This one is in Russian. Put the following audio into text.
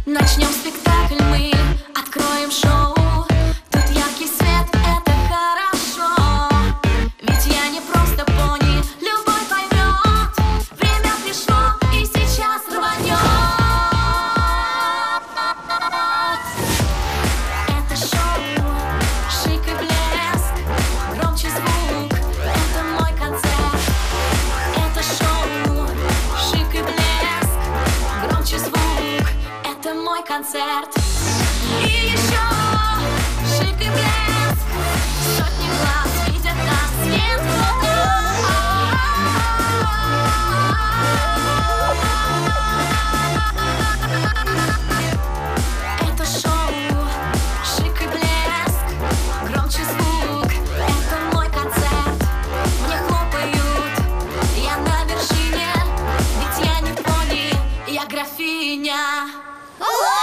Начнем спектакль, мы откроем шоу. Тут яркий свет, это хорошо. Ведь я не просто пони, любой поймет. Время пришло, и сейчас рванет. Это шоу, шик и блеск, громче звук, это мой концерт. Это шоу, шик и блеск, громче звук, это мой концерт. И еще шик и блеск, сотни глаз видят нас, нет Это шоу, шик и блеск, громче звук, это мой концерт. Мне хлопают, я на вершине, ведь я не пони, я графиня.